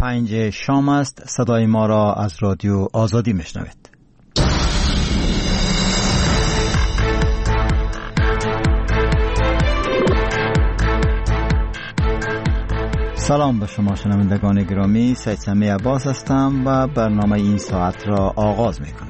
5 شام است. صدای ما را از رادیو آزادی میشنوید. سلام به شما شنوندگان گرامی، سید سمی عباس هستم و برنامه این ساعت را آغاز میکنم.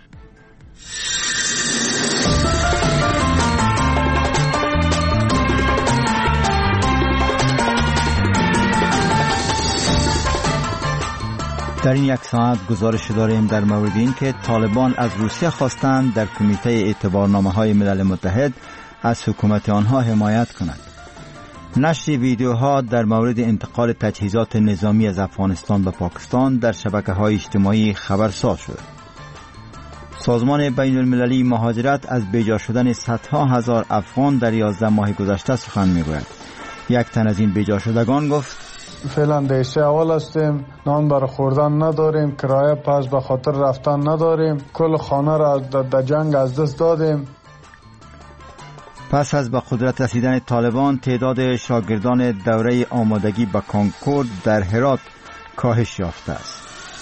در این یک ساعت گزارش داریم در مورد این که طالبان از روسیه خواستند در کمیته اعتبارنامه‌های ملل متحد از حکومت آنها حمایت کند. نشر ویدیوها در مورد انتقال تجهیزات نظامی از افغانستان به پاکستان در شبکه‌های اجتماعی خبرساز شد. سازمان بین المللی مهاجرت از بیجا شدن صدها هزار افغان در 11 ماه گذشته سخن می‌گوید. یک تن از این بیجا شدگان گفت: فعلا دیشه اول هستیم، نان برای خوردن نداریم، کرایه پس به خاطر رفتن نداریم، کل خانه را در جنگ از دست دادیم. پس از به قدرت رسیدن طالبان، تعداد شاگردان دوره آمادگی به کنکور در هرات کاهش یافته است.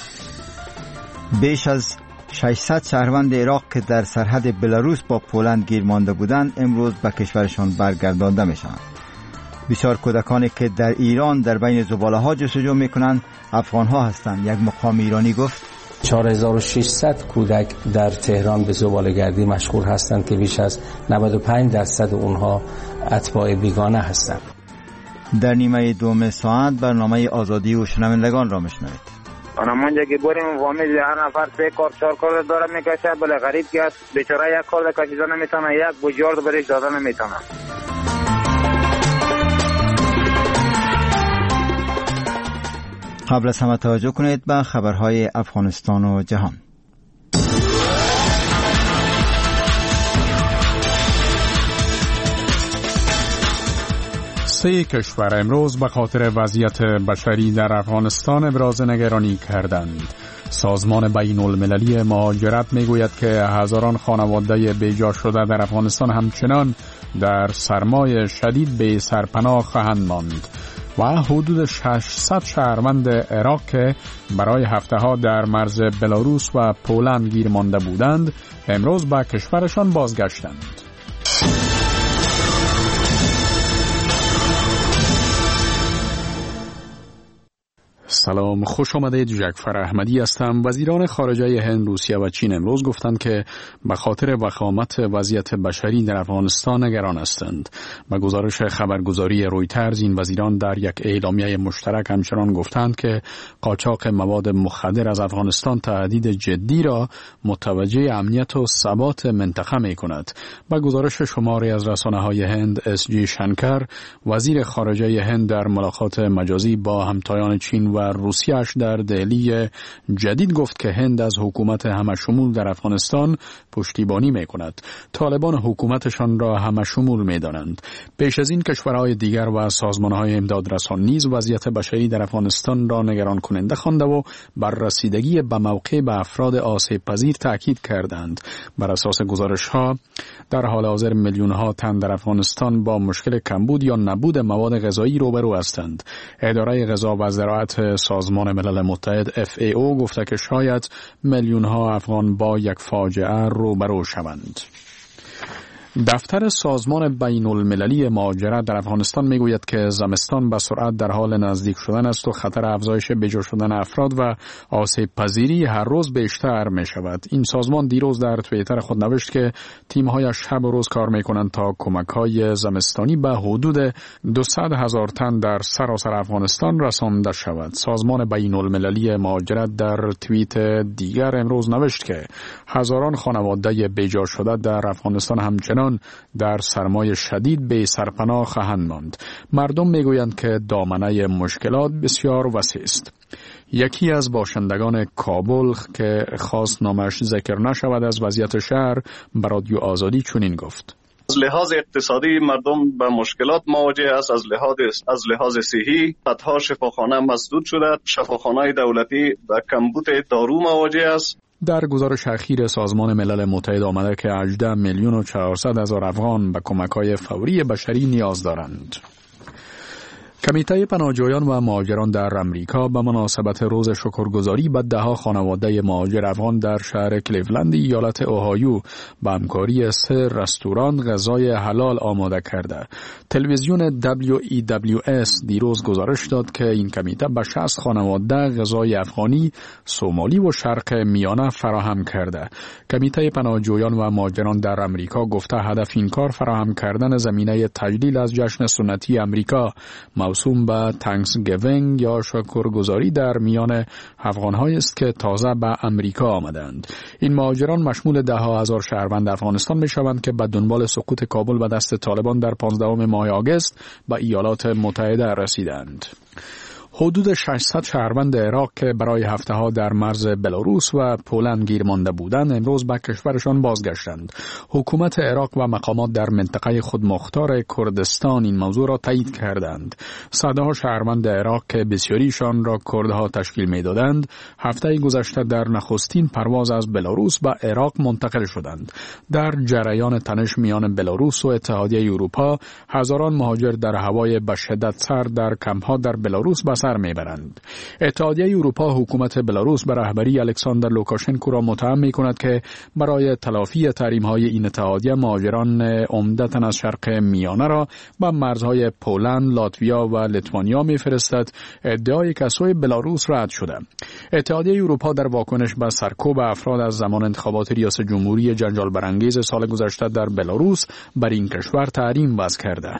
بیش از 600 شهروند عراق که در سرحد بلاروس با پولند گیر مانده بودند امروز به کشورشان برگردانده میشوند. بسیار کودکانی که در ایران در بین زباله‌ها جستجو میکنند افغان‌ها هستند. یک مقام ایرانی گفت 4600 کودک در تهران به زباله‌گردی مشغول هستند که بیش از 95% اونها اتباع بیگانه هستند. در نیمه دوم ساعت برنامه آزادی و شنوندگان را میشنوید. آنمانجا که بریم فامیل هر نفر 3 کار 4 کار داره میکشه، بله غریب که است بیچاره یک کار کشیده نمیتونه، یک بوجارد برش داده نمیتونه. قبل از همه توجه کنید به خبرهای افغانستان و جهان. سه کشور امروز به خاطر وضعیت بشری در افغانستان ابراز نگرانی کردند. سازمان بین المللی مهاجرت میگوید که هزاران خانواده بیجا شده در افغانستان همچنان در سرمای شدید به سرپناه خواهند ماند و حدود 600 شهروند عراق که برای هفته‌ها در مرز بلاروس و پولند گیر مانده بودند امروز به کشورشان بازگشتند. سلام، خوش آمدید. جعفر احمدی هستم. وزیران خارجه هند، روسیه و چین امروز گفتند که به خاطر وخامت وضعیت بشری در افغانستان نگران هستند. به گزارش خبرگزاری رویترز این وزیران در یک اعلامیه مشترک همچنان گفتند که قاچاق مواد مخدر از افغانستان تهدید جدی را متوجه امنیت و ثبات منطقه می کند. به گزارش شماری از رسانه‌های هند، SG شنکر، وزیر خارجه هند در ملاقات مجازی با همتایان چین و روسیه‌اش در دهلی جدید گفت که هند از حکومت همشمول در افغانستان پشتیبانی می‌کند. طالبان حکومتشان را همشمول می‌دانند. پیش از این کشورهای دیگر و سازمان‌های امدادرسان نیز وضعیت بشری در افغانستان را نگران کننده خوانده و بر رسیدگی به موقع به افراد آسیب پذیر تاکید کردند. بر اساس گزارش‌ها در حال حاضر میلیون‌ها تن در افغانستان با مشکل کمبود یا نبود مواد غذایی روبرو هستند. اداره غذا و زراعت سازمان ملل متحد FAO گفته که شاید میلیون‌ها افغان با یک فاجعه روبرو شوند. دفتر سازمان بین المللی مهاجرت در افغانستان میگوید که زمستان به سرعت در حال نزدیک شدن است و خطر افزایش بیجا شدن افراد و آسیب پذیری هر روز بیشتر می شود. این سازمان دیروز در توییتر خود نوشت که تیم‌هایش شب و روز کار می‌کنند تا کمک‌های زمستانی به حدود 200,000 تن در سراسر افغانستان رسانده شود. سازمان بین المللی مهاجرت در توییت دیگر امروز نوشت که هزاران خانواده بیجا شده در افغانستان همچنان در سرمای شدید به سرپناه خواهند ماند. مردم میگویند که دامنه مشکلات بسیار وسیع است. یکی از باشندگان کابل که خواست نامش ذکر نشود از وضعیت شهر به رادیو آزادی چنین گفت: از لحاظ اقتصادی مردم به مشکلات مواجه است. از لحاظ صحی صدها شفاخانه مسدود شده. شفاخانه‌های دولتی به کمبود دارو مواجه است. در گزارش اخیر سازمان ملل متحد آمده که 18,400,000 افغان به کمک‌های فوری بشری نیاز دارند. کمیته پناهجویان و مهاجران در امریکا به مناسبت روز شکرگزاری به دهها خانواده مهاجر افغان در شهر کلیولند ایالت اوهایو به همکاری 3 رستوران غذای حلال آماده کرده. تلویزیون WEWS دیروز گزارش داد که این کمیته به 60 خانواده غذای افغانی، سومالی و شرق میانه فراهم کرده. کمیته پناهجویان و مهاجران در امریکا گفته هدف این کار فراهم کردن زمینه تجلیل از جشن سنتی امریکا موسوم به تانکسگیوینگ یا شکرگزاری در میان افغان‌هایی است که تازه به امریکا آمدند. این مهاجران مشمول ده‌ها هزار شهروند افغانستان می‌شوند که به دنبال سقوط کابل به دست طالبان در 15 ماه آگوست به ایالات متحده رسیدند. حدود 600 شهروند عراق که برای هفته‌ها در مرز بلاروس و پولند گیر مانده بودند امروز به کشورشان بازگشتند. حکومت عراق و مقامات در منطقه خودمختار کردستان این موضوع را تایید کردند. صدها شهروند عراق که بسیاریشان را کردها تشکیل می‌دادند هفته گذشته در نخستین پرواز از بلاروس به عراق منتقل شدند. در جریان تنش میان بلاروس و اتحادیه اروپا هزاران مهاجر در هوای به شدت سرد در کمپ‌ها در بلاروس به سر میبرند. اتحادیه اروپا حکومت بلاروس به رهبری الکساندر لوکاشنکو را متهم میکند که برای تلافی تحریم‌های این اتحادیه مهاجران عمدتاً از شرق میانه را به مرزهای پولند، لاتویا و لیتوانیا میفرستد. ادعای که سوی بلاروس رد شده. اتحادیه اروپا در واکنش به سرکوب افراد از زمان انتخابات ریاست جمهوری جنجال برانگیز سال گذشته در بلاروس بر این کشور تحریم وضع کرده.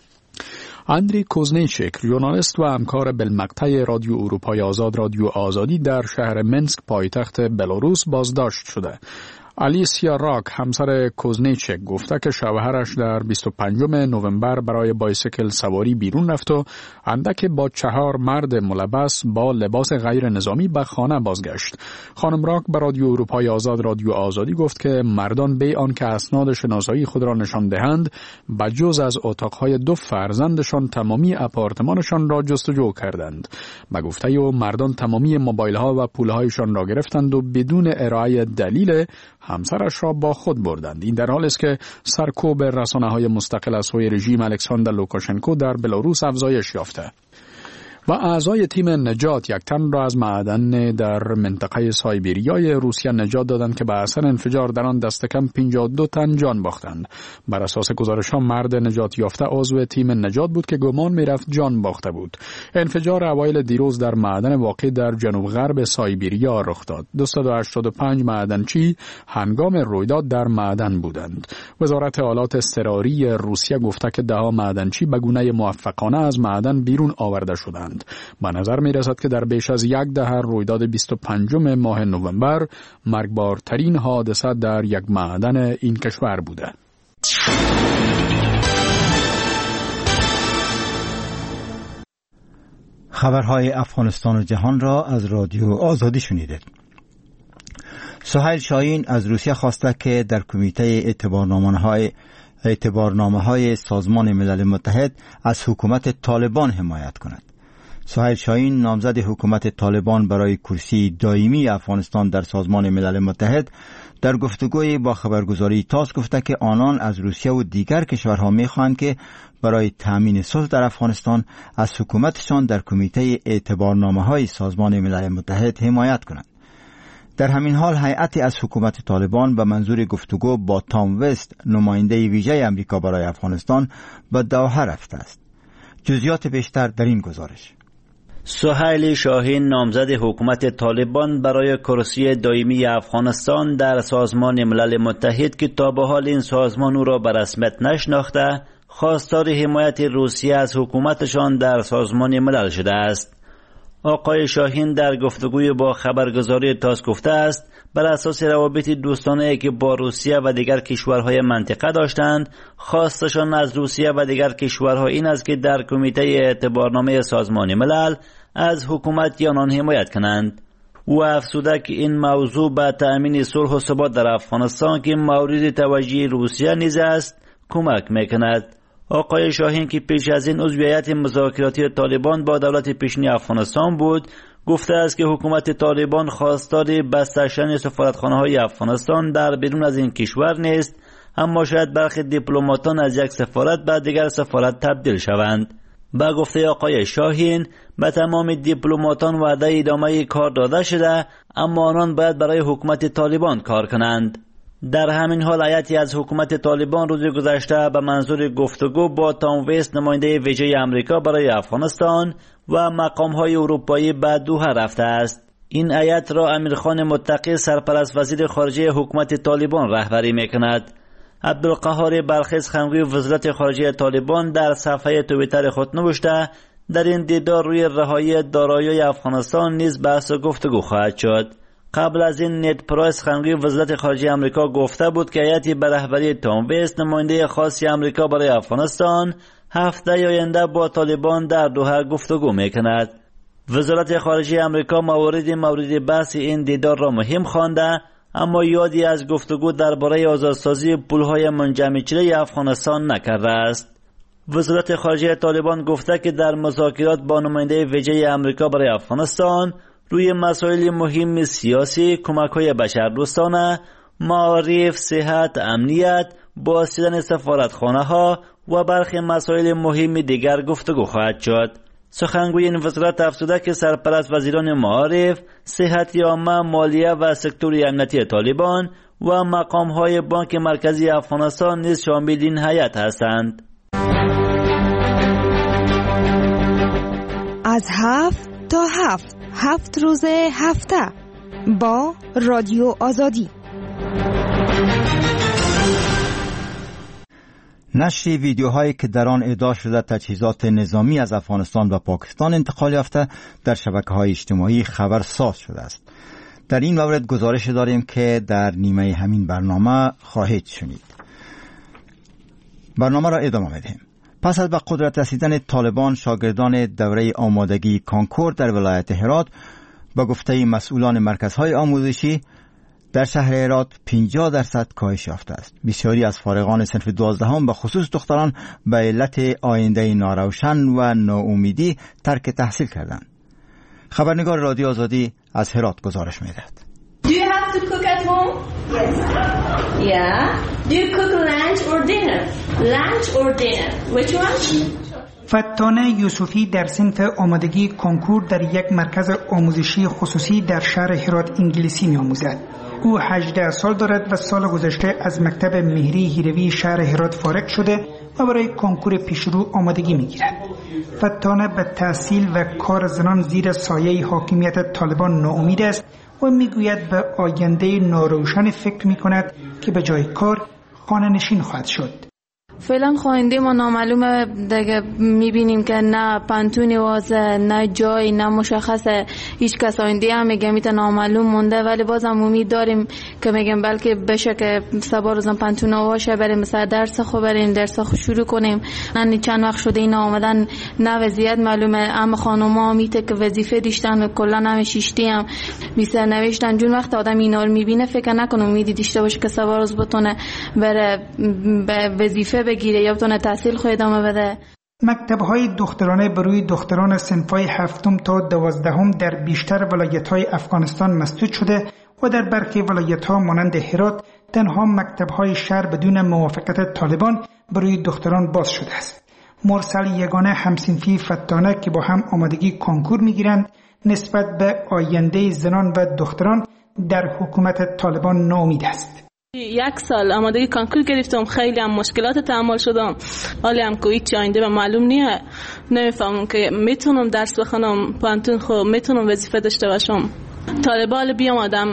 اندری کوزنیچک، ژورنالیست و همکار بالمقطع رادیو اروپای آزاد رادیو آزادی در شهر منسک پایتخت بلاروس بازداشت شده. آلیسیا راک همسر کوزنیچک گفته که شوهرش در 25 نوامبر برای بایسیکل سواری بیرون رفت و اندک با 4 مرد ملبس با لباس غیر نظامی به خانه بازگشت. خانم راک به رادیو اروپای آزاد رادیو آزادی گفت که مردان بی آنکه اسناد شناسایی خود را نشان دهند بجز از اتاقهای 2 فرزندشان تمامی آپارتمانشان را جستجو کردند. به گفته او مردان تمامی موبایل‌ها و پولهایشان را گرفتند و بدون ارائه دلیل همسرش را با خود بردند. این در حالی است که سرکوب رسانه‌های مستقل از سوی رژیم الکساندر لوکاشنکو در بلاروس افزایش یافته. و اعضای تیم نجات یک تن را از معدن در منطقه سایبریای روسیه نجات دادند که به اثر انفجار در آن دست کم 52 تن جان باختند. بر اساس گزارش‌ها مرد نجات یافته عضو تیم نجات بود که گمان می‌رفت جان باخته بود. انفجار اوایل دیروز در معدن واقع در جنوب غرب سایبریا رخ داد. 285 معدنچی هنگام رویداد در معدن بودند. وزارت آلات اضطراری روسیه گفته که 10 معدنچی به گونه موفقانه از معدن بیرون آورده شدند. به نظر می رسد که در بیش از 1 دهه رویداد 25 ماه نوامبر مرگبارترین حادثه در یک معدن این کشور بوده. خبرهای افغانستان و جهان را از رادیو آزادی شنیدید. سهیل شاهین از روسیه خواسته که در کمیته اعتبارنامه‌های سازمان ملل متحد از حکومت طالبان حمایت کند. سهیل شاهین نامزد حکومت طالبان برای کرسی دائمی افغانستان در سازمان ملل متحد در گفتگوی با خبرگزاری تاس گفته که آنان از روسیه و دیگر کشورها می‌خواهند که برای تأمین صلح در افغانستان از حکومتشان در کمیته اعتبارنامه‌های سازمان ملل متحد حمایت کنند. در همین حال هیئتی از حکومت طالبان به منظور گفتگو با تام وست نماینده ویژه آمریکا برای افغانستان به دوحه رفته است. جزئیات بیشتر در این گزارش. سهیل شاهین نامزد حکومت طالبان برای کرسی دائمی افغانستان در سازمان ملل متحد که تا به حال این سازمان او را به رسمیت نشناخته خواستار حمایت روسیه از حکومتشان در سازمان ملل شده است. آقای شاهین در گفتگوی با خبرگزاری تاس گفته است بر اساس روابط دوستانه‌ای که با روسیه و دیگر کشورهای منطقه داشتند خواستشان از روسیه و دیگر کشورها این است که در کمیته اعتبارنامه سازمان ملل از حکومت یا آن حمایت کنند. او افزوده که این موضوع به تأمین صلح و ثبات در افغانستان که مورد توجه روسیه نیز است کمک میکند. آقای شاهین که پیش از این عضو هیئت مذاکراتی طالبان با دولت پیشین افغانستان بود گفته است که حکومت طالبان خواستار بسته شدن سفارتخانه‌های افغانستان در بیرون از این کشور نیست، اما شاید برخی دیپلماتان از یک سفارت به دیگر سفارت تبدیل شوند. با گفته آقای شاهین به تمام دیپلماتان وعده ادامه کار داده شده، اما آنان باید برای حکومت طالبان کار کنند. در همین حال هیئتی از حکومت طالبان روز گذشته به منظور گفتگو با تام ویست نماینده ویژه آمریکا برای افغانستان و مقام‌های اروپایی به دوحه رفته است. این هیئت را امیرخان متقی سرپرست وزیر خارجه حکومت طالبان رهبری می‌کند. عبدالقهار بلخیز خانگوی وزارت خارجه طالبان در صفحه توییتر خود نوشته در این دیدار روی رهایی دارایی افغانستان نیز بحث و گفتگو خواهد شد. قبل از این نید پرایس خانگوی وزارت خارجه آمریکا گفته بود که هیئتی به رهبری تام ویست نماینده خاص آمریکا برای افغانستان هفته آینده با طالبان در دوحه گفتگو میکند. وزارت خارجه آمریکا مورد بحث این دیدار را مهم خوانده، اما یادی از گفتگو درباره آزادسازی پولهای منجمدشده افغانستان نکرده است. وزارت خارجه طالبان گفته که در مذاکرات با نماینده ویژه آمریکا برای افغانستان روی مسائل مهم سیاسی، کمک‌های بشردوستانه، معارف، صحت، امنیت، بازدیدن سفارتخانه‌ها و برخی مسائل مهم دیگر گفتگو خواهد شد. سخنگوی این وزارت افزوده که سرپرست وزیران معارف، صحت عامه، مالیه و سکتور امنیتی طالبان و مقام‌های بانک مرکزی افغانستان نیز شامل این هیئت هستند. از 7 تا 7 روز هفته با رادیو آزادی. نشر ویدیوهایی که در آن ادعا شده تجهیزات نظامی از افغانستان و پاکستان انتقال یافته در شبکه‌های اجتماعی خبرساز شده است. در این مورد گزارش داریم که در نیمه همین برنامه خواهید شنید. برنامه را ادامه میدیم. پس از به قدرت رسیدن طالبان، شاگردان دوره آمادگی کانکور در ولایت هرات به گفته مسئولان مرکزهای آموزشی در شهر هرات 50% کاهش یافته است. بسیاری از فارغان صنف 12 به خصوص دختران به علت آینده ناروشن و ناامیدی ترک تحصیل کردند. خبرنگار رادیو آزادی از هرات گزارش می‌دهد. Do you have to cook at home? Yes. Yeah. Do you cook lunch or dinner? Lunch or dinner? Which one? فتانه یوسفی در صنف آمادگی کنکور در یک مرکز آموزشی خصوصی در شهر هرات انگلیسی می‌آموزد. او 18 سال دارد و سال گذشته از مکتب مهری هیروی شهر هرات فارغ شده و برای کنکور پیشرو آمادگی می‌گیرد. فتانه به تحصیل و کار زنان زیر سایه حاکمیت طالبان ناامید است و میگوید به آینده ناروشن فکر می‌کند که به جای کار خانه نشین خواهد شد. فعلا خواننده ما نامعلومه دیگه، میبینیم که نه پنتونی واسه، نه جای، نه مشخصه، هیچ کس آینده هم میگه میتونه نامعلوم مونده، ولی بازم امید داریم که میگم بلکه بشه که سبا روزم پنتون واشه بریم مثلا درس خو بریم درس خو شروع کنیم. نه چند وقت شده اینا آمدن، نه وضعیت معلومه، اما خانوما میته که وظیفه داشتن و کلا هم شیشتی هم میسر نوشتن. جون وقت آدم اینا رو میبینه فکر نکنه امیدی داشته باشه که سبا روز بتونه بره به وظیفه بگیره یا بتونه تحصیل خود ادامه بده. مکتب‌های دخترانه بروی دختران صنف‌های 7 تا 12 در بیشتر ولایت‌های افغانستان مسدود شده و در برخی ولایت‌ها مانند هرات تنها مکتب‌های شهر بدون موافقت طالبان بروی دختران باز شده است. مرسل یگانه همصنفی فتانه که با هم آمادگی کنکور می‌گیرند نسبت به آینده زنان و دختران در حکومت طالبان ناامید است. 1 سال آمادگی کنکور گرفتم، خیلی هم مشکلات تحمل شدم، حالی هم که هیچ آینده به معلوم نیه، نمیفهمم که میتونم درس بخونم، پانتون خو میتونم وظیفه داشته باشم. طالبان بیام آدم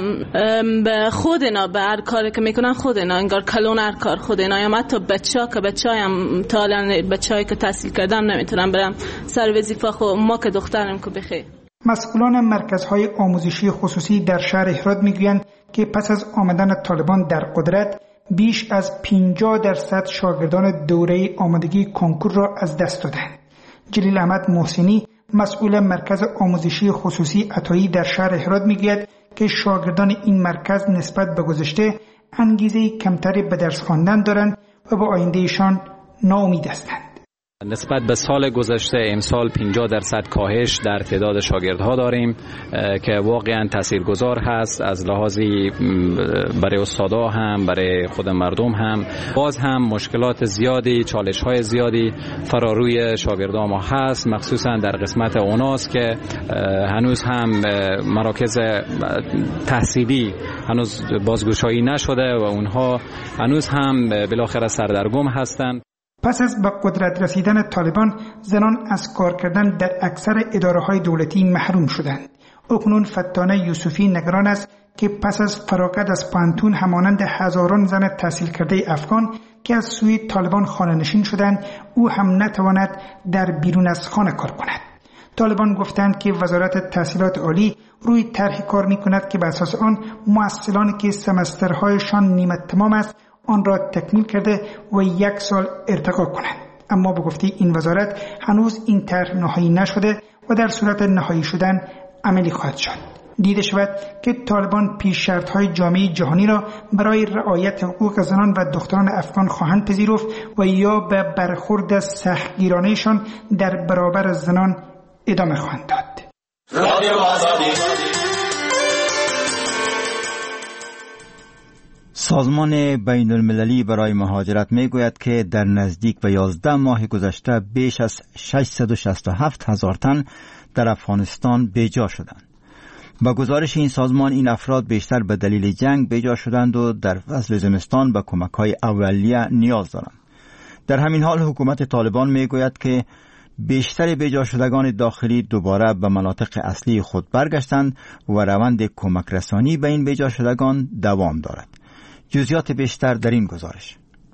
به خود اینا به هر کاری که میکنن خود اینا انگار کلون هر کار خود اینا، یا حتی بچه‌ام تالا بچه‌ای که تحصیل کردم نمیتونم برم سر وظیفه خو، ما که دخترم که بخیر. مسئولان مرکزهای آموزشی خصوصی در شهر هرات میگویند که پس از آمدن طالبان در قدرت بیش از 50% شاگردان دوره آمادگی کنکور را از دست دادند. جلیل احمد محسنی مسئول مرکز آموزشی خصوصی عطایی در شهر هرات میگوید که شاگردان این مرکز نسبت به گذشته انگیزه کمتری به درس خواندن دارند و به آیندهشان ناامید هستند. نسبت به سال گذشته امسال 50% کاهش در تعداد شاگردها داریم که واقعا تاثیرگذار هست از لحاظی برای استادا هم برای خود مردم هم. باز هم مشکلات زیادی، چالش‌های زیادی فراروی شاگردان ما هست، مخصوصا در قسمت اوناست که هنوز هم مراکز تحصیلی هنوز بازگشایی نشده و اونها هنوز هم بالاخره سردرگم هستند. پس از به قدرت رسیدن طالبان، زنان از کار کردن در اکثر اداره‌های دولتی محروم شدند. اکنون فتانه یوسفی نگران است که پس از فراغت از پانتون همانند هزاران زن تحصیل کرده افغان که از سوی طالبان خانه نشین شدند، او هم نتواند در بیرون از خانه کار کند. طالبان گفتند که وزارت تحصیلات عالی روی طرحی کار می‌کند که بر اساس آن محصلانی که سمسترهایشان نیمه تمام است آن را تکمیل کرده و 1 سال ارتقا کنند. اما به گفته این وزارت هنوز این طرح نهایی نشده و در صورت نهایی شدن عملی خواهد شد. دیده شود که طالبان پیش شرط‌های جامعه جهانی را برای رعایت حقوق زنان و دختران افغان خواهند پذیرفت و یا به برخورد سختگیرانه‌شان در برابر زنان ادامه خواهند داد. سازمان بین المللی برای مهاجرت می گوید که در نزدیک به 11 ماه گذشته بیش از 667,000 تن در افغانستان بیجا شدند. با گزارش این سازمان این افراد بیشتر به دلیل جنگ بیجا شدند و در فصل زمستان به کمک‌های اولیه نیاز دارند. در همین حال حکومت طالبان می گوید که بیشتر بیجا شدگان داخلی دوباره به مناطق اصلی خود برگشتند و روند کمک رسانی به این بیجا شدگان دوام دارد. جزئیات بیشتر در این گزارش.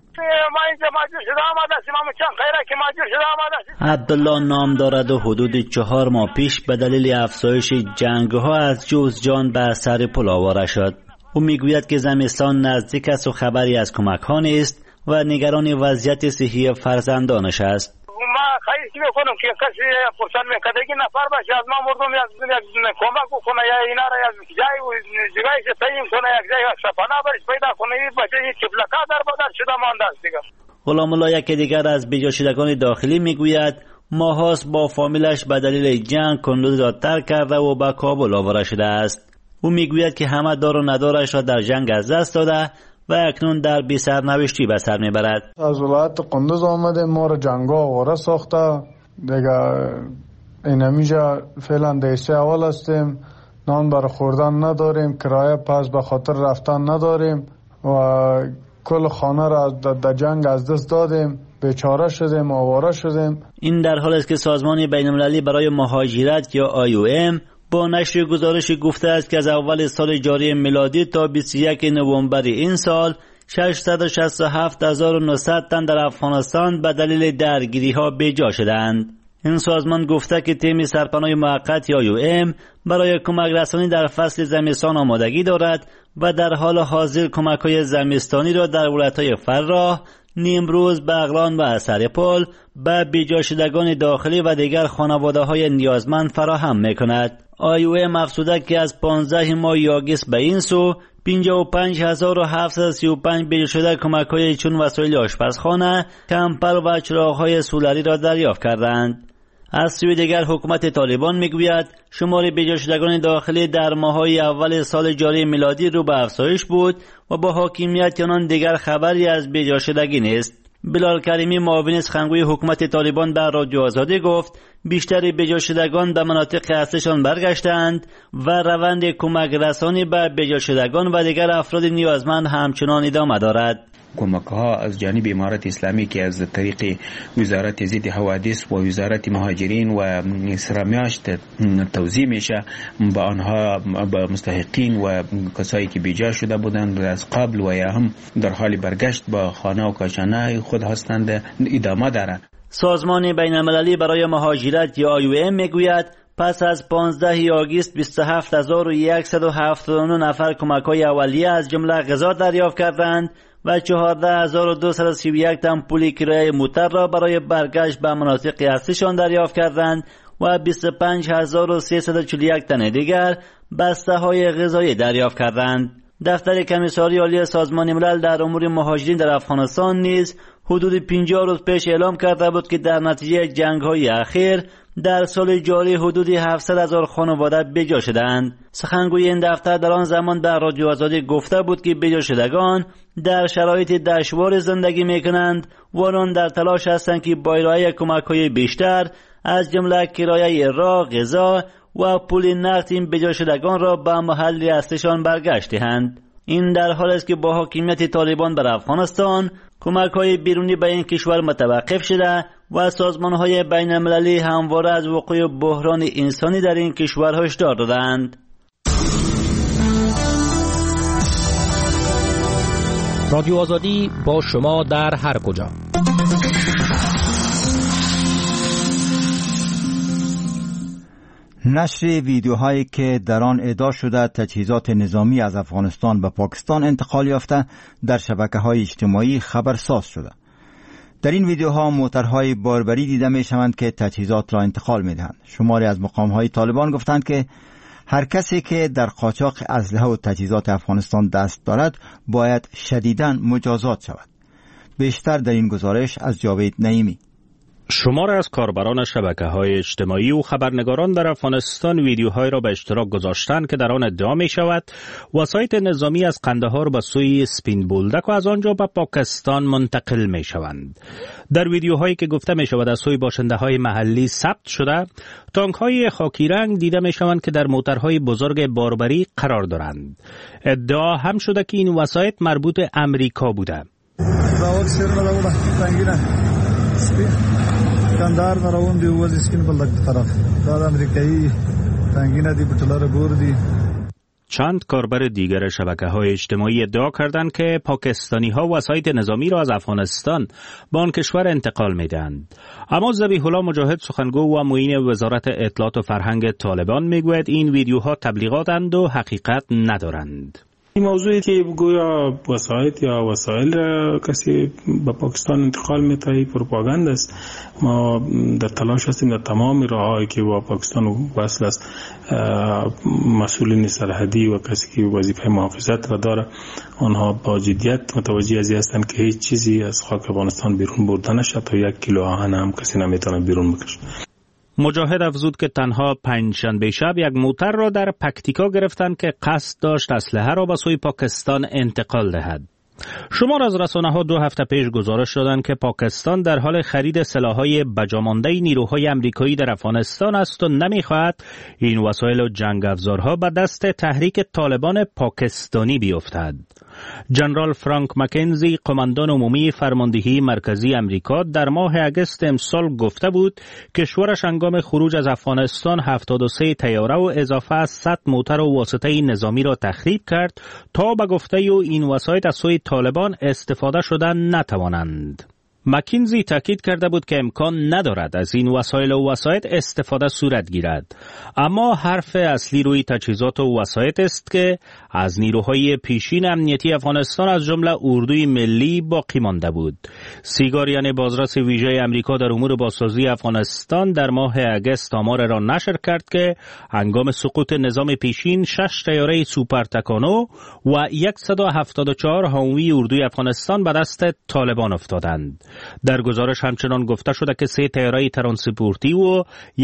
عبدالله نام دارد و حدود 4 ماه پیش به دلیل افزایش جنگ‌ها از جوزجان به سر پل آواره شد. او میگوید که زمستان نزدیک است و خبری از کمک‌ها نیست و نگران وضعیت صحی فرزندانش است. ما خواهش میکنم که کسی پرسان میکنه که نفر باشه از ما مردم یک کمک بکنه یا اینا را یک جایش تعیین کنه، یک جای شفانه برش پیدا کنه. این بچه این چپلکا در بدر شده مانده است دیگه. غلام الله یک دیگر از بیجا شدگان داخلی میگوید ماهاست با فامیلش به دلیل جنگ کندوز را ترک کرده و به کابل آورده شده است. او میگوید که همه دار و ندارش را در جنگ از دست داده و اکنون در بی سرنوشتی به سر میبرد. از ولایت قندوز آمده، ما را جنگا آواره ساخته دیگه. این همیجا فعلا دیسه اول هستیم، نان برای خوردن نداریم، کرایه پس به خاطر رفتن نداریم و کل خانه را در جنگ از دست دادیم، بیچاره شدیم، آواره شدیم. این در حال است که سازمان بین المللی برای مهاجرت یا IOM با نشر گزارش گفته است که از اول سال جاری میلادی تا 21 نوامبر این سال 667,900 تن در افغانستان به دلیل درگیری ها بیجا شدند. این سازمان گفته که تیم سرپناه موقت یا IOM برای کمک رسانی در فصل زمستان آمادگی دارد و در حال حاضر کمک‌های زمستانی را در ولایت‌های فراه، نیمروز، بغلان و سرپل به بیجا شدگان داخلی و دیگر خانواده‌های نیازمند فراهم می‌کند. IOM افزوده که از 15 ماه آگوست به این سو 55,735 بیجا شده کمک‌های چون وسایل آشپزخانه، کمپر و چراغ‌های سولری را دریافت کردند. از سوی دیگر حکومت طالبان میگوید شمار بیجا شدگان داخلی در ماه‌های اول سال جاری میلادی رو به افزایش بود و با حاکمیت آنان دیگر خبری از بیجا شدگی نیست. بلال کریمی معاون سخنگوی حکومت طالبان در رادیو آزادی گفت بیشتر بیجا شدگان به مناطق اصلیشان برگشتند و روند کمک رسانی به بیجا شدگان و دیگر افراد نیازمند همچنان ادامه دارد. کمک‌ها از جانب امارت اسلامی که از طریق وزارت ضد حوادث و وزارت مهاجرین و سرمیاشت توزیع میشه به آنها، به مستحقین و کسایی که بیجا شده بودند از قبل و یا هم در حال برگشت به خانه و کاشانه خود هستند ادامه دارد. سازمان بین المللی برای مهاجرت یا IOM میگوید پس از 15 آگوست 27,179 نفر کمک‌های اولیه از جمله غذا دریافت کردند و 14,231 تن پول کرایه موتر را برای برگشت به مناطق اصلیشان دریافت کردند و 25,341 تن دیگر بسته های غذایی دریافت کردند. دفتر کمیساری عالی سازمان ملل در امور مهاجرین در افغانستان نیز حدود 50 روز پیش اعلام کرده بود که در نتیجه جنگ‌های اخیر در سال جاری حدود 700,000 خانواده بجا شدند. سخنگوی این دفتر در آن زمان در رادیو آزادی گفته بود که بجا شدگان در شرایط دشوار زندگی میکنند و آنان در تلاش هستند که با ارائه کمک‌های بیشتر از جمله کرایه راه، غذا و پول نقد این بجا شدگان را به محل اصلشان برگشت دهند. این در حال است که با حاکمیت طالبان بر افغانستان کمک‌های بیرونی به این کشور متوقف شده و سازمان‌های بین‌المللی همواره از وقوع بحران انسانی در این کشور هشدار دادند. رادیو آزادی با شما در هر کجا. نشر ویدیوهایی که در آن ادعا شده تجهیزات نظامی از افغانستان به پاکستان انتقال یافته در شبکه‌های اجتماعی خبرساز شده. در این ویدیوها موترهای باربری دیده می شوند که تجهیزات را انتقال می دهند. شماری از مقام‌های طالبان گفتند که هر کسی که در قاچاق اسلحه و تجهیزات افغانستان دست دارد باید شدیداً مجازات شود. بیشتر در این گزارش از جاوید نعیمی. شمار از کاربران شبکه‌های اجتماعی و خبرنگاران در افغانستان ویدیوهای را به اشتراک گذاشتند که در آن ادعا می شود وسایط نظامی از قندهار به سوی سپین بولدک و از آنجا به پاکستان منتقل می شوند. در ویدیوهایی که گفته می شود از سوی باشنده‌های محلی ثبت شده، تانک‌های خاکی رنگ دیده می شوند که در موترهای بزرگ باربری قرار دارند. ادعا هم شده که این وسایط مربوط امریکا بوده. کندهار نه روان دی وځي سپین بلدک طرف دا امریکایی تنگینه دی بټلر بور دی. چند کاربر دیگر شبکه‌های اجتماعی ادعا کردند که پاکستانی‌ها وسایط نظامی را از افغانستان به آن کشور انتقال می‌دهند. اما ذبیح الله مجاهد سخنگو و معین وزارت اطلاعات و فرهنگ طالبان میگوید این ویدیوها تبلیغاتند و حقیقت ندارند. این موضوعی که گویا وسایط یا وسایل کسی به پاکستان انتقال می‌دهد پروپاگاند است. ما در تلاش هستیم در تمام راه‌هایی که با پاکستان وصل است مسئولین سرحدی و کسی که وظیفه محافظت را داره آنها با جدیت متوجه از این هستند که هیچ چیزی از خاک افغانستان بیرون برده نشد تا 1 کیلو آهن هم کسی نمیتونه بیرون بکشه. مجاهد افزود که تنها پنجشنبه شب یک موتر را در پکتیکا گرفتند که قصد داشت اسلحه را به سوی پاکستان انتقال دهد. شمار از رسانه‌ها 2 هفته پیش گزارش دادند که پاکستان در حال خرید سلاح‌های بجامانده نیروهای آمریکایی در افغانستان است و نمی‌خواهد این وسایل و جنگ افزارها به دست تحریک طالبان پاکستانی بیفتد. جنرال فرانک مکنزی قماندان عمومی فرماندهی مرکزی امریکا در ماه اگست امسال گفته بود کشورش هنگام خروج از افغانستان 73 طیاره و اضافه از 100 موتر و واسطه نظامی را تخریب کرد تا به گفته او این وسایط از سوی طالبان استفاده شدن نتوانند. مکینزی تاکید کرده بود که امکان ندارد از این وسایل و وسایط استفاده صورت گیرد، اما حرف اصلی روی تجهیزات و وسایط است که از نیروهای پیشین امنیتی افغانستان از جمله اردوی ملی باقی مانده بود. سیگاریان بازرس ویژه امریکا در امور بازسازی افغانستان در ماه اگست آمار را نشر کرد که هنگام سقوط نظام پیشین 6 طیاره سوپر تکانو و 174 هاموی اردوی افغانستان به دست طالبان افتادند. در گزارش همچنان گفته شده که 3 طیاره ترانسپورتی و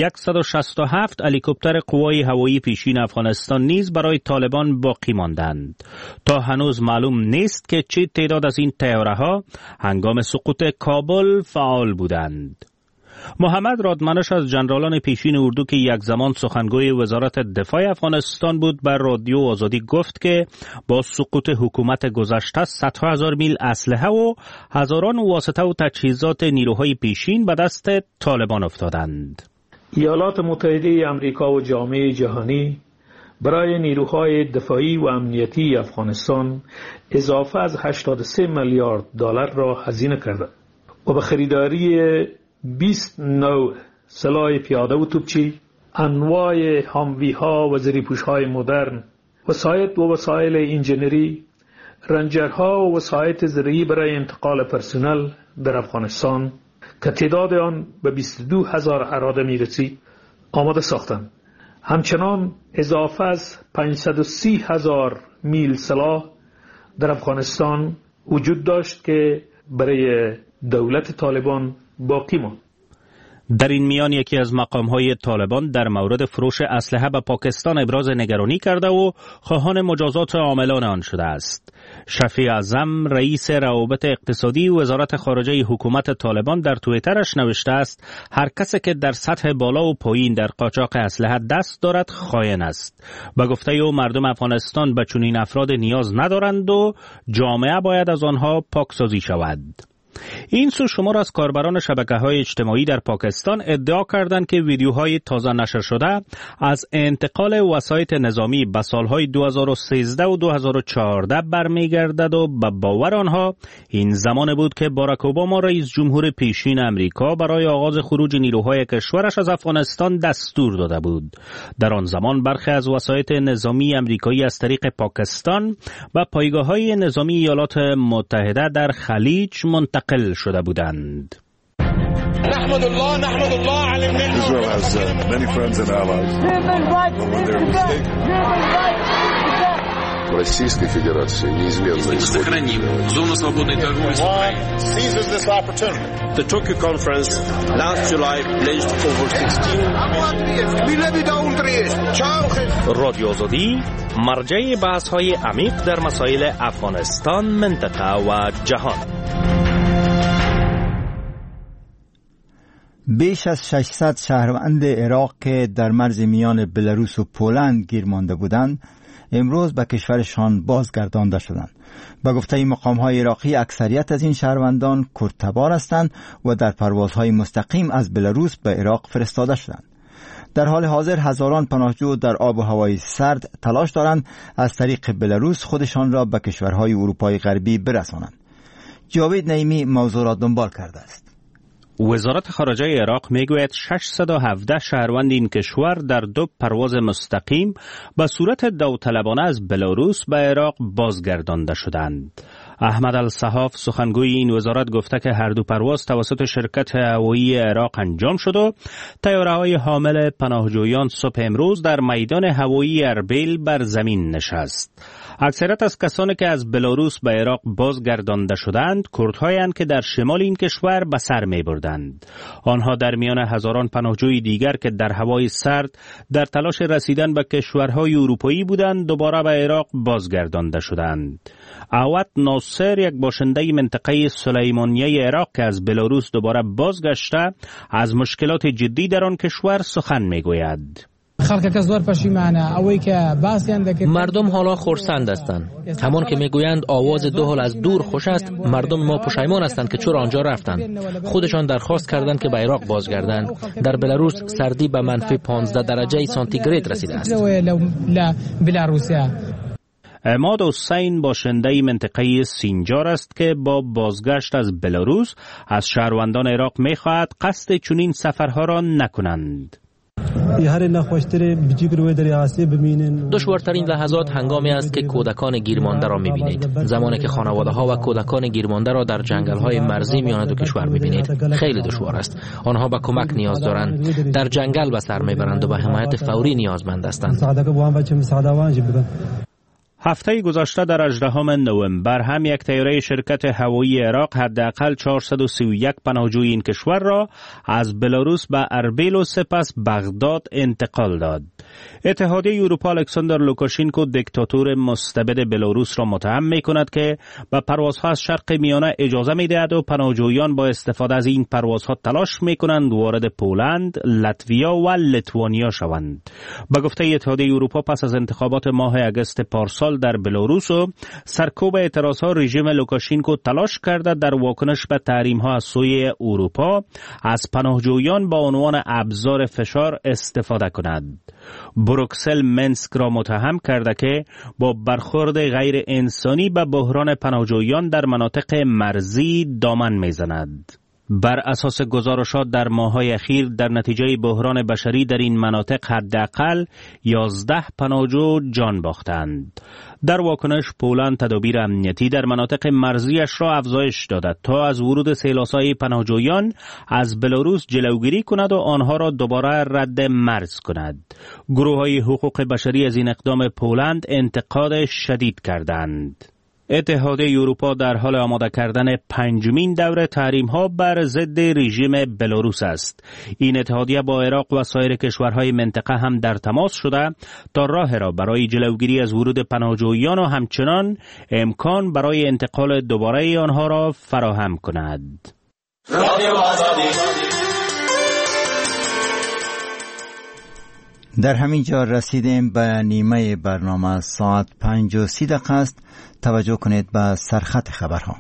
167 هلیکوپتر قوای هوایی پیشین افغانستان نیز برای طالبان باقی ماندند. تا هنوز معلوم نیست که چه تعداد از این طیاره‌ها هنگام سقوط کابل فعال بودند. محمد رادمنش از جنرالان پیشین اردو که یک زمان سخنگوی وزارت دفاع افغانستان بود بر رادیو آزادی گفت که با سقوط حکومت گذشته 100,000 میل اسلحه و هزاران واسطه و تجهیزات نیروهای پیشین به دست طالبان افتادند. ایالات متحده آمریکا و جامعه جهانی برای نیروهای دفاعی و امنیتی افغانستان اضافه از 83 میلیارد دلار را هزینه کرده و به خریداری 20 نوع سلاح پیاده و توپچی، انواع هاموی‌ها و زریپوش‌های مدرن، وسایط و وسایل انجینری، رنجرها و وسایط زرعی برای انتقال پرسنل در افغانستان که تعداد آن به 22,000 اراده می‌رسید آماده ساختند همچنان اضافه از 530,000 میل سلاح در افغانستان وجود داشت که برای دولت طالبان باقی ماند. در این میان یکی از مقام‌های طالبان در مورد فروش اسلحه به پاکستان ابراز نگرانی کرده و خواهان مجازات عاملان آن شده است. شفیع اعظم رئیس روابط اقتصادی وزارت خارجه حکومت طالبان در توییترش نوشته است هر کسی که در سطح بالا و پایین در قاچاق اسلحه دست دارد خائن است. به گفته او مردم افغانستان به چنین افراد نیاز ندارند و جامعه باید از آنها پاکسازی شود. این سو شمار از کاربران شبکه‌های اجتماعی در پاکستان ادعا کردند که ویدیوهای تازه نشر شده از انتقال وسایط نظامی به سالهای 2013 و 2014 برمیگردد و به باور آنها این زمان بود که باراک اوباما رئیس جمهور پیشین امریکا برای آغاز خروج نیروهای کشورش از افغانستان دستور داده بود. در آن زمان برخی از وسایط نظامی امریکایی از طریق پاکستان و پایگاه‌های نظامی ایالات متحده در خلیج منتقل شده بودند. نحمد الله على Israel has many friends and allies. When they're mistaken. Российской Федерации неизменно сохраним зону свободной торговли с Украиной. Seizes this opportunity. The Tokyo conference last July pledged over 16. رادیو آزادی مرجع بحث‌های عمیق در مسائل افغانستان، منطقه و جهان. بیش از 600 شهروند عراق که در مرز میان بلاروس و پولند گیر مانده بودند امروز به کشورشان بازگردانده شدند. به گفته مقام‌های عراقی اکثریت از این شهروندان کردتبار هستند و در پروازهای مستقیم از بلاروس به عراق فرستاده شدند. در حال حاضر هزاران پناهجو در آب و هوای سرد تلاش دارند از طریق بلاروس خودشان را به کشورهای اروپای غربی برسانند. جاوید نعیمی موضوع را دنبال کرده است. وزارت خارجه عراق میگوید 617 شهروند این کشور در 2 پرواز مستقیم به صورت داوطلبانه از بلاروس به عراق بازگردانده شدند. احمد الصحاف سخنگوی این وزارت گفته که هر 2 پرواز توسط شرکت هوایی عراق انجام شد و طیاره‌های حامل پناهجویان صبح امروز در میدان هوایی اربیل بر زمین نشست. اکثریت از کسانی که از بلاروس به عراق بازگردانده شدند کردهایند که در شمال این کشور به سر می‌بردند. آنها در میان هزاران پناهجوی دیگر که در هوای سرد در تلاش رسیدن به کشورهای اروپایی بودند دوباره به عراق بازگردانده شدند. عوض ناصر یک باشنده منطقه سلیمانیه عراق که از بلاروس دوباره بازگشته از مشکلات جدی در آن کشور سخن می‌گوید. مردم حالا خرسند هستند. همان که میگویند آواز دو حال از دور خوش است، مردم ما پشیمان هستند که چرا آنجا رفتند. خودشان درخواست کردند که به عراق بازگردند. در بلاروس سردی به منفی 15 درجه سانتیگراد رسیده است. عماد حسین باشنده منطقه سینجار است که با بازگشت از بلاروس از شهروندان عراق می‌خواهد قصد چنین سفرها را نکنند. دشوارترین لحظات هنگامی است که کودکان گیرمانده را می‌بینید. زمانی که خانواده‌ها و کودکان گیرمانده را در جنگل‌های مرزی میان دو کشور می‌بینید، خیلی دشوار است. آنها به کمک نیاز دارند. در جنگل به سر می‌برند و به حمایت فوری نیازمند هستند. هفته گذشته در 18 نوامبر هم یک طیاره شرکت هوایی عراق حداقل 431 پناهجوی این کشور را از بلاروس به اربیل و سپس بغداد انتقال داد. اتحادیه اروپا الکساندر لوکاشینکو دیکتاتور مستبد بلاروس را متهم می‌کند که به پروازها از شرق میانه اجازه می‌دهد و پناهجویان با استفاده از این پروازها تلاش می‌کنند وارد پولند، لتویا و لیتوانیا شوند. به گفته اتحادیه اروپا پس از انتخابات ماه اگست پارسال در بلاروس و سرکوب اعتراضها رژیم لوکاشینکو تلاش کرده در واکنش به تحریم‌ها از سوی اروپا از پناهجویان با عنوان ابزار فشار استفاده کند. بروکسل منسک را متهم کرده که با برخورد غیر انسانی به بحران پناهجویان در مناطق مرزی دامن میزند. بر اساس گزارشات در ماه‌های اخیر در نتیجه بحران بشری در این مناطق حداقل 11 پناهجو جان باختند. در واکنش پولند تدابیر امنیتی در مناطق مرزیش را افزایش داده تا از ورود سیلاسای پناهجویان از بلاروس جلوگیری کند و آنها را دوباره رد مرز کند. گروه‌های حقوق بشری از این اقدام پولند انتقاد شدید کردند. اتحادیه اروپا در حال آماده کردن 5مین دور تحریم‌ها بر ضد رژیم بلاروس است. این اتحادیه با عراق و سایر کشورهای منطقه هم در تماس شده تا راه را برای جلوگیری از ورود پناهجویان و همچنان امکان برای انتقال دوباره آنها را فراهم کند. در همین جا رسیدیم به نیمه برنامه. ساعت 5:30 است. توجه کنید به سرخط خبرها.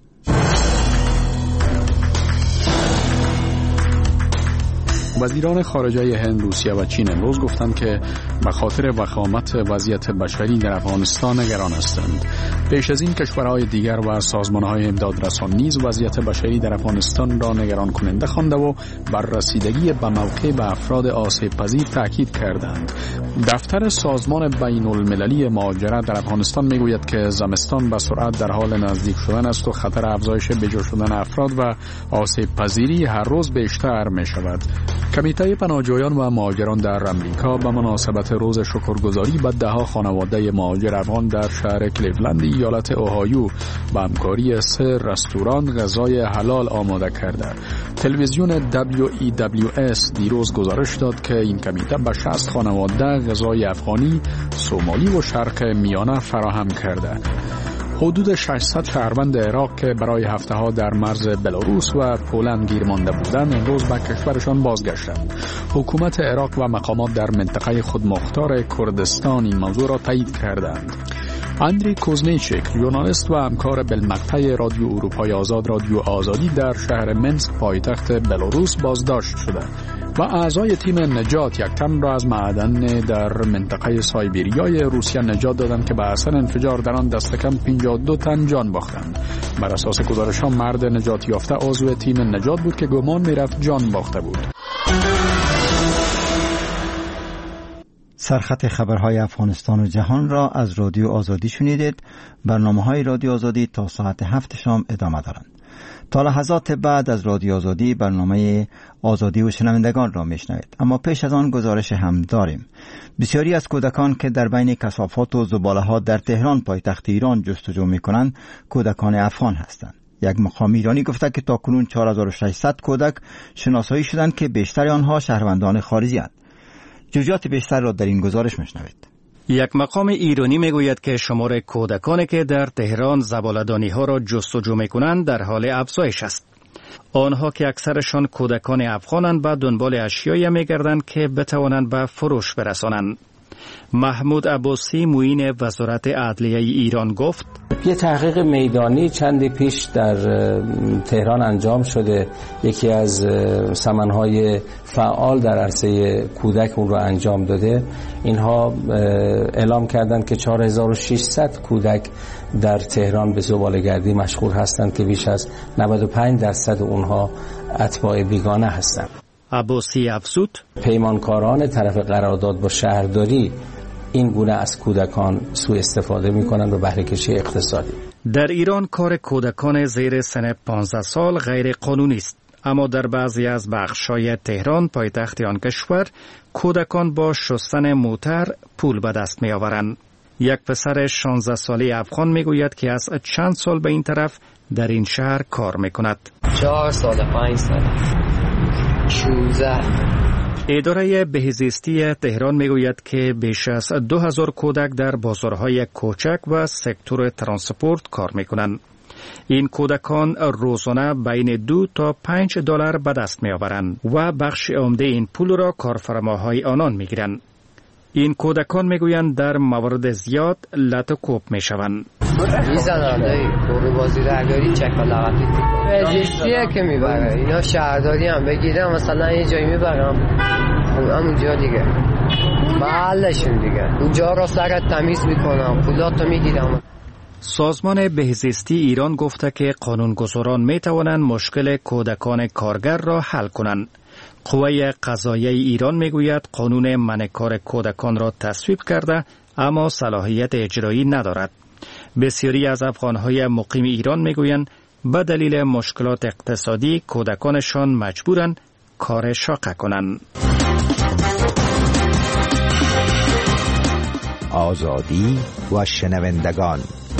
وزیران خارجه هند، روسیه و چین امروز گفتند که به خاطر وخامت وضعیت بشری در افغانستان نگران هستند. پیش از این کشورهای دیگر و سازمانهای امدادرسان نیز وضعیت بشری در افغانستان را نگران کننده خوانده و بر رسیدگی به موقع به افراد آسیب پذیر تاکید کردند. دفتر سازمان بین المللی مهاجرت در افغانستان میگوید که زمستان به سرعت در حال نزدیک شدن است و خطر افزایش بجا شدن افراد و آسیب پذیری هر روز بیشتر می شود. کمیته پناهجویان و مهاجران در امریکا به مناسبت روز شکرگزاری به دهها خانواده مهاجر افغان در شهر کلیولند ایالت اوهایو با همکاری 3 رستوران غذای حلال آماده کرده. تلویزیون WEWS دیروز گزارش داد که این کمیته به 60 خانواده غذای افغانی، سومالی و شرق میانه فراهم کرده. حدود 600 شهروند عراق که برای هفته‌ها در مرز بلاروس و پولند گیر مانده بودند امروز به کشورشان بازگشتند. حکومت عراق و مقامات در منطقه خودمختار کردستان این موضوع را تایید کردند. اندری کوزنیچک، ژورنالیست و همکار بالمقطع رادیو اروپای آزاد رادیو آزادی در شهر منسک پایتخت بلاروس بازداشت شده و اعضای تیم نجات یک تن را از معدن در منطقه سایبریای روسیه نجات دادند که به اثر انفجار در آن دست کم 52 تن جان باختند. بر اساس گزارش‌ها مرد نجات یافته عضو تیم نجات بود که گمان می‌رفت جان باخته بود. سرخط خبرهای افغانستان و جهان را از رادیو آزادی شنیدید. برنامه‌های رادیو آزادی تا ساعت 7 شام ادامه دارند. تا لحظات بعد از رادیو آزادی برنامه آزادی و شنوندگان را میشنوید. اما پیش از آن گزارش هم داریم. بسیاری از کودکان که در بین کثافات و زباله ها در تهران پایتخت ایران جستجو میکنند کودکان افغان هستند. یک مقام ایرانی گفته که تاکنون 4600 کودک شناسایی شدند که بیشتر آنها شهروندان خارجی هستند. جزئیات بیشتر را در این گزارش میشنوید. یک مقام ایرانی میگوید که شمار کودکانی که در تهران زباله‌دانی ها را جستجو میکنند در حال افزایش است. آنها که اکثرشان کودکان افغانند به دنبال اشیایی میگردند که بتوانند به فروش برسانند. محمود عباسی معین وزارت عدلیه ایران گفت: یه تحقیق میدانی چندی پیش در تهران انجام شده. یکی از سمنهای فعال در عرصه کودک اون رو انجام داده. اینها اعلام کردند که 4600 کودک در تهران به زباله‌گردی مشغول هستند که بیش از 95% اونها اتباع بیگانه هستند. عباسی افزود: پیمانکاران طرف قرارداد با شهرداری این گونه از کودکان سوء استفاده می‌کنند و بهره کشی اقتصادی. در ایران کار کودکان زیر سن 15 سال غیر قانونی است، اما در بعضی از بخش‌های تهران پایتخت آن کشور کودکان با شستن موتر پول به دست می‌آورند. یک پسر 16 ساله افغان میگوید که از چند سال به این طرف در این شهر کار می‌کند. 4 سال 5 سال 16. اداره بهزیستی تهران میگوید که بیش از 2000 کودک در بازارهای کوچک و سکتور ترانسپورت کار میکنند. این کودکان روزانه بین 2 تا 5 دلار به دست میآورند و بخش عمده این پول را کارفرماهای آنان میگیرند. این کودکان میگویند در موارد زیاد لط و کوب میشوند. میزنند گروه بازی درگاری چکالغتی بهزیستیه که میبره. اینا شهرداری هم بگیرم مثلا یه جایی میبرم همونجا دیگه محلشون دیگه اونجا را سرت تمیز میکنم پولاتو میگیرم. سازمان بهزیستی ایران گفته که قانونگذاران می توانند مشکل کودکان کارگر را حل کنند. قوه قضاییه ایران می گوید قانون منع کار کودکان را تصویب کرده اما صلاحیت اجرایی ندارد. بسیاری از افغانهای مقیم ایران می گویند به دلیل مشکلات اقتصادی کودکانشان مجبورند کار شاقه کنند. آزادی و شنوندگان.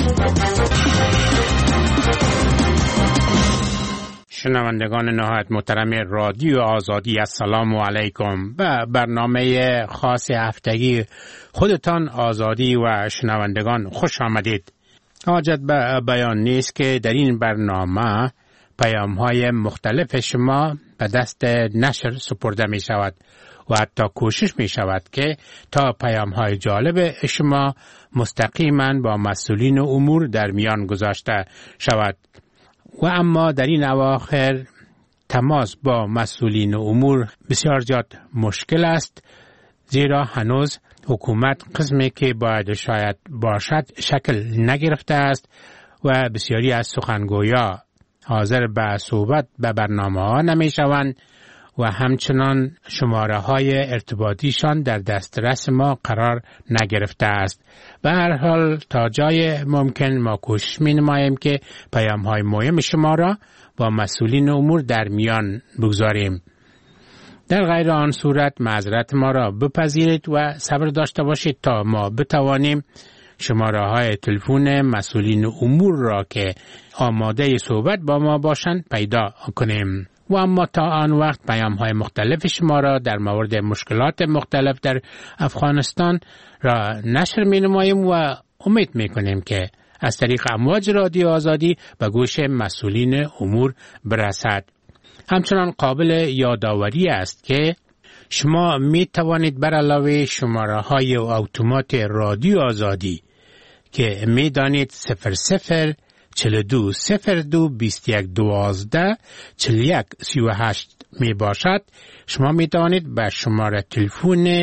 شنوندگان نهایت محترم رادیو آزادی، السلام علیکم. به برنامه خاص هفتگی خودتان آزادی و شنوندگان خوش آمدید. حاجت به بیان نیست که در این برنامه پیام‌های مختلف شما به دست نشر سپرده می شود و حتی کوشش می شود که تا پیام‌های جالب شما مستقیما با مسئولین امور در میان گذاشته شود. و اما در این اواخر تماس با مسئولین امور بسیار زیاد مشکل است، زیرا هنوز حکومت قسمی که باید شاید باشد شکل نگرفته است و بسیاری از سخنگویا حاضر به صحبت به برنامه ها نمی شوند و همچنان شماره های ارتباطیشان در دسترس ما قرار نگرفته است. به هر حال تا جای ممکن ما کوشش می نماییم که پیام های مهم شما را با مسئولین امور در میان بگذاریم. در غیر آن صورت معذرت ما را بپذیرید و صبر داشته باشید تا ما بتوانیم شماره های تلفن مسئولین امور را که آماده صحبت با ما باشند پیدا کنیم. و اما تا آن وقت پیام های مختلف شما را در مورد مشکلات مختلف در افغانستان را نشر می نماییم و امید می کنیم که از طریق امواج رادیو آزادی به گوش مسئولین امور برسد. همچنان قابل یادآوری است که شما می توانید بر علاوه شماره های اتومات رادیو آزادی که می دانید 00 42 02 21 12 41 38 می باشد، شما می توانید به شماره تلفن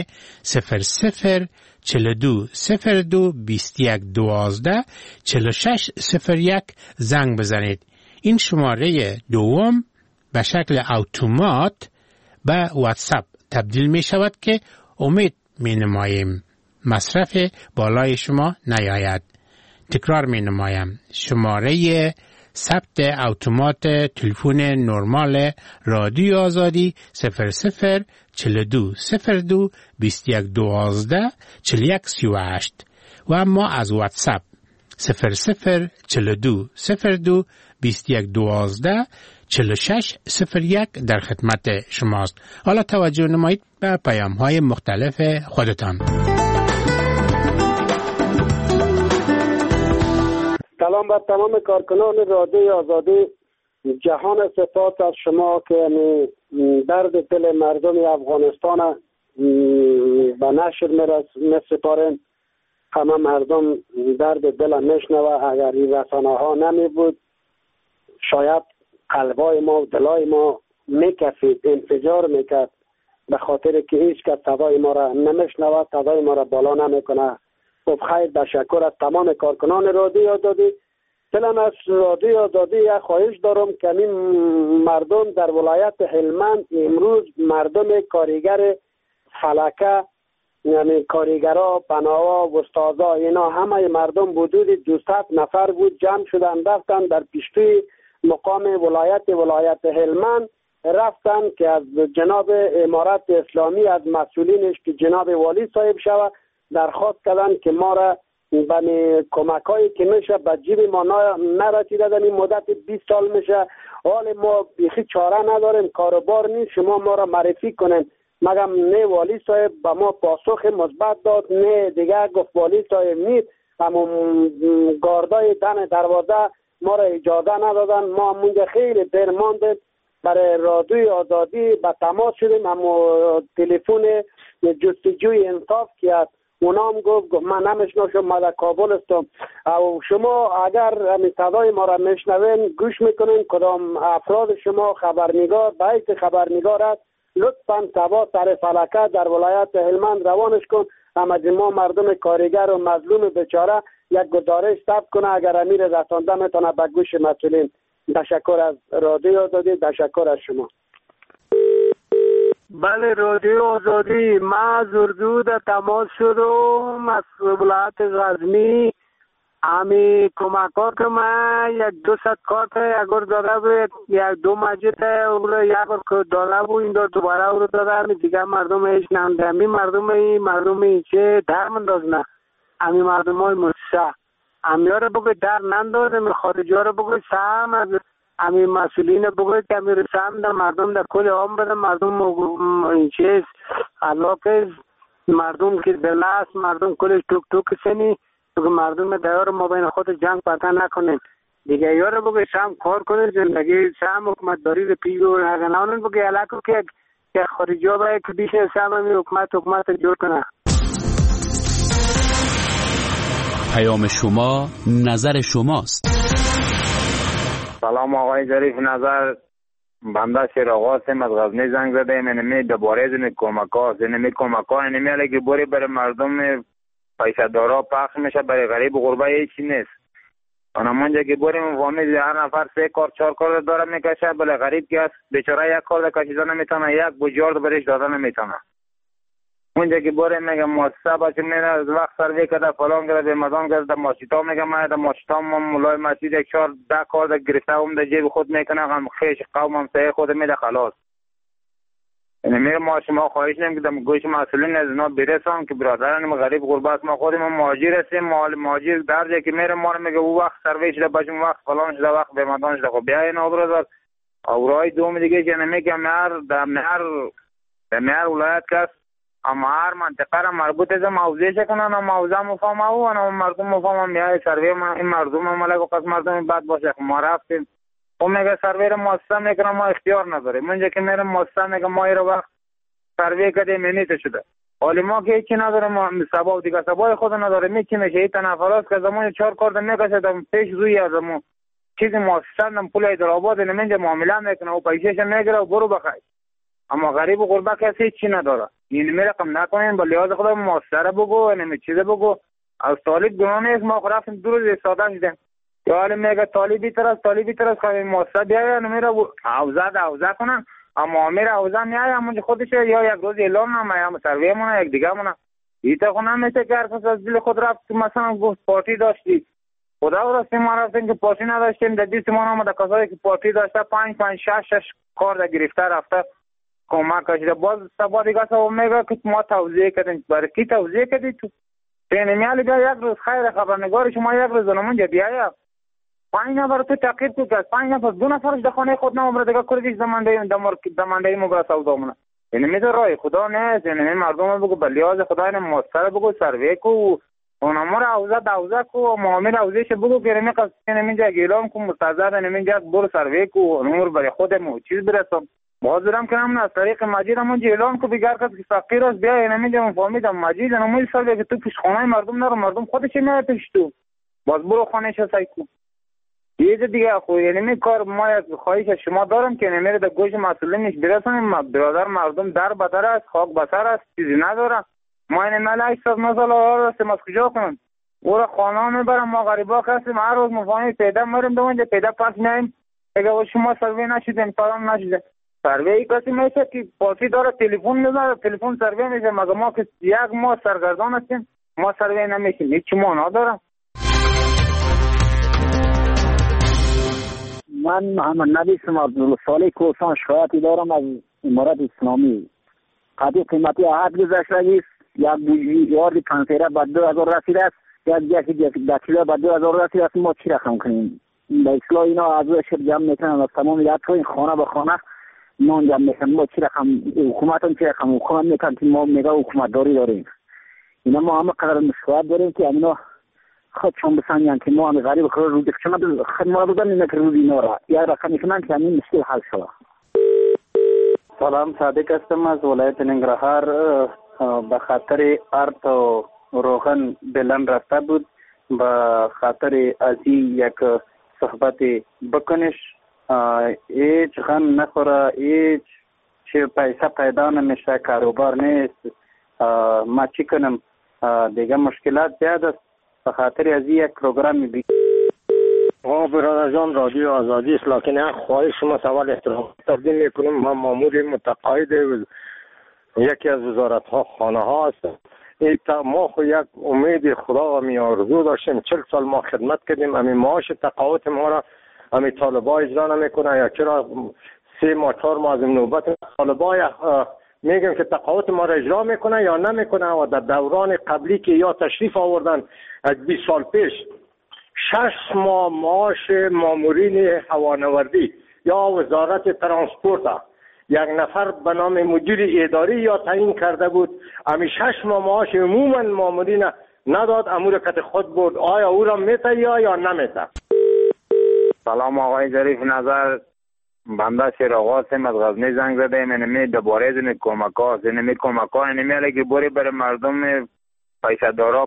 00 42 02 21 12 46 01 زنگ بزنید. این شماره دوم به شکل اتومات به واتساپ تبدیل می شود که امید می نماییم مصرف بالای شما نیاید. تکرار می نمایم شماره ثبت اتومات تلفن نرمال رادیو آزادی 00 42 02 21 12 41 38 و اما از واتساپ 00 42 02 21 12 46 01 در خدمت شماست. حالا توجه نمایید به پیام های مختلف خودتان. سلام بر تمام کارکنان رادیو آزادی. جهان سپاس از شما که درد دل مردم افغانستان به نشر می‌سپارین. همه مردم درد دل میشنوه. اگر این رسانه ها نمی بود شاید قلبای ما و دلای ما میکفید، انفجار میکرد، به خاطر که هیچ کس صدای ما را نمیشنوه، صدای ما را بالا نمیکنه. خب خیر، تشکر از تمام کارکنان رادیو آزادی. دلم از رادیو آزادی یک خواهش دارم که این مردم در ولایت هلمند امروز مردم کارگر فلکه، یعنی کارگرها، بناها و استادا، اینا همه مردم حدود 200 نفر بود، جمع شدن رفتن در پیشتوی مقام ولایت هلمند، رفتن که از جناب امارت اسلامی از مسئولینش که جناب والی صاحب شود درخواست کردن که ما را به کمکایی که میشه به جیب ما نرسیده. در این مدت 20 سال میشه، حال ما بیخی چاره نداریم، کاروبار نیست، شما ما را معرفی کنین. مگم نه والی صاحب به ما پاسخ مثبت داد، نه دیگه گفت والی صاحب نیست. اما گاردای دن دروازه ما را اجازه ندادن. ما مونده خیلی دیر ماندیم، برای رادیوی آزادی به تماس شدیم، اما تلفن جستجوی انصاف که از اونام گفت من نمیشناسم، من در کابل هستم. او شما اگر صدای ما را میشنوین گوش میکنین، کدام افراد شما خبرنگار بیت خبرنگار است، لطفا سوا سر فلکه در ولایت هلمند روانش کن. ما مردم کارگر و مظلوم بیچاره یک گزارش ثبت کنه، اگر امیر رسانده میتونه به گوش مسئولین. تشکر از رادیو آزادی، تشکر از شما. بله، رادیو آزادی. من زردود تماس شدم از ولایت غزنی. امی کمکا که من 200 کارت اگر داده بود، 2 مجید اگر یک داده بود، این دوباره او رو داده. امی دیگه مردم ایش نمده. امی مردم ایچه در منداز نه. امی مردم های مصیصه امی ها رو بگوی در ننداز. امی خارجی ها رو بگوی سهم از امی مسئولین بگوی که امی رو سهم در مردم در کل عام بده. مردم ایچه علاقه مردم که دل است، مردم کلش توک سنی که مردم دیار ما بین خود جنگ پتا نکنیم دیگه. یاره بگوی سهم کار کنید، زندگی سهم حکومت داری رو پیگو اگر نانون بگوی علاقه که خارجی ها باید که بیش سهم امی حکومت جور کنه. پیام شما، نظر شماست. سلام آقای ظریف نظر، بنده شیراغاسم از غزنی زنگ زدم. اینمی دوباره از کمک‌ها، اینمی کمک‌ها اینمی علی که بوری برای مردم پیسه دارا پخش میشه، برای غریب و غربه هیچی نیست. اونمونجا که بوری مفهمید هر نفر 3 کار 4 کار داره میکشه، برای غریب که است بیچاره یک کار کشیده نمیتونه، یک بجارد برش داده نمیتونه. اونجا که بوری میگه مؤسسه باشه میره از وقت سروی کرده فلان کرده مردم کرده ماشیتا میگه من در ماشیتا مولای مسجد 1 4 10 کار گرفته هم در جیب خود میکنه، هم خیش قوم هم سه خود میده خلاص. یعنی میره ما شما خواهش نمیم که در گوش مسئولین از اینا برسان که برادران غریب غربت ما خودیم مهاجر هستیم. مهاجر در جایی که میره ما رو میگه او وقت سروی شده باشیم، وقت فلان شده، وقت به مدان شده. خب بیا اینا برادر اورای دوم دیگه که نمیگه مهر ولایت کس اما هر منطقه را مربوط از موضوع کنن و موضوع مفهوم او و مردم مفهوم میای سروی این مردم ملک و قسم مردم بد باشه. ما رفتیم او میگه سروی را مؤسسه میکنه، ما اختیار نداریم. منجا که میره مؤسسه میگه ما رو وقت سروی کردیم اینیت شده، حالی ما که هیچی نداریم، ما سبا دیگه سبای خود نداریم. میچی میشه این تنفرات که زمان 4 کار میکشه دم پیش روی از ما چیزی مؤسسه دم پول ایدرآباد نمیشه معامله میکنه و پیسهش میگیره و برو بخای. اما غریب و غربه کسی هیچی نداره. این می رقم نکنین، با لحاظ خدا مؤثره بگو، نمی چیزه بگو. از طالب گناه نیست، ما رفتیم 2 روز استاده شدیم. یا حالی میگه طالبی طرف خواهی مؤثر بیاید نمیره حوزه کنن، اما میره حوزه میاید همونجا خودش یا یک روز اعلان نمه یا سروی مونه یک دیگه مونه. ایتا خونه میشه که هر کس از دل خود رفت مثلا گفت پارتی داشتی. خدا راستی ما رفتیم که پارتی نداشتیم، در دیست ما نامده کسایی که پارتی داشته 5 6 کار در گرفته رفته کمک کشیده. باز سبا دیگه سبا میگه که ما توضیح کردیم. برای کی توضیح کردی تو؟ پینمیالی بیا یک روز خیر خبرنگار شما یک روز نمونجا بیایا 5 نفر تو تعقیب تو که 5 نفر 2 نفرش در خانه خود نمبر دیگه کردیش دمانده مبرا سودا مونه. یعنی میده رای خدا نیست. یعنی مردم بگو به لحاظ خدا اینه مؤثر بگو سروی کو اونمور حوزه کو و معامل حوزهش بگو که نمیقصد نمیجا اعلام کو مستعزد نمیجا برو سروی کو اونمور برای خودمو چیز برسم. باز دارم کنم از طریق مجید همون اعلام کو بیگر کس که فقیر است بیا نمیجا فهمیدم مجید نموی سروی که تو پیش خانه مردم نرو، مردم خودش میاد پیش تو باز برو خانهش سای کو. یه دیگه خو یعنی می کار ما یک خواهش شما دارم که نمیره در گوش مسئولینش برسونیم. برادر مردم در بدر است، خاک بسر است، چیزی نداره. ما این مال 800 مثلا هستیم از کجا کنیم؟ او را خانه میبرم، ما غریبا هستیم، هر روز مفاهیم پیدا میریم دو اونجا پیدا پس میایم اگه شما سروی نشیدین فلان نشیده. سروی کسی میشه که پارتی داره تلفن میزنه، تلفن سروی میشه. مگه ما که یک ما سرگردان هستیم، ما سروی نمیشیم، هیچ ما نداره. من محمد نبی عبدالله صالح کوسان شکایتی دارم از امارت اسلامی. قدی قیمتی عهد گذشته است. یک بوجی 5 با 2000 رسیده است، یک کیلو با 2000 رسیده است. ما چی رقم کنیم؟ به اصلاح اینا از شب جمع میکنن از تمام تو این خانه به خانه نان جمع میکنن. ما چی رقم حکومت هم چی رقم حکومت میکنن که ما میگه حکومت داری داریم. اینا ما همه قدر مشکلات داریم که اینا خودشون بسنجن که ما هم غریب کار رو دکشم خدمه بودن اینه که روزی نارا یا رقم میکنن که همین مشکل حل شده. سلام، صادق هستم از ولایت ننگرهار. به خاطر ارت و روغن بلند رفته بود، به خاطر ازی یک صحبت بکنش. هیچ غم نخوره، هیچ چه پیسه پیدا نمیشه، کاروبار نیست. ما چی کنم؟ دیگه مشکلات زیاد است. به خاطر از یک پروگرام برادر جان رادیو آزادی است، لکن یک خواهش شما سوال احترام تقدیم میکنم. من مامور متقاعد یکی از وزارت ها خانه ها هستم. ما خو یک امید خدا و می آرزو داشتیم. 40 سال ما خدمت کردیم. امی معاش تقاعد ما را امی طالبا اجرا نمیکنه، یا چرا 3 ماه 4 ماه از نوبت طالبا میگم که تقاعد ما را اجرا میکنه یا نمیکنه. و در دوران قبلی که یا تشریف آوردن از 20 سال پیش 6 ماه معاش مامورین هوانوردی یا وزارت ترانسپورت یک نفر به نام مدیر اداری یا تعیین کرده بود، امی 6 ماه معاش عموما مامورین نداد، امور کت خود بود. آیا او را میته یا نمیته؟ سلام آقای ظریف نظر، بنده شیراغ هستم از غزنی زنگ زده ایم. اینمی دوباره این کمک ها اینمی که بوری برای مردم پیسه دارا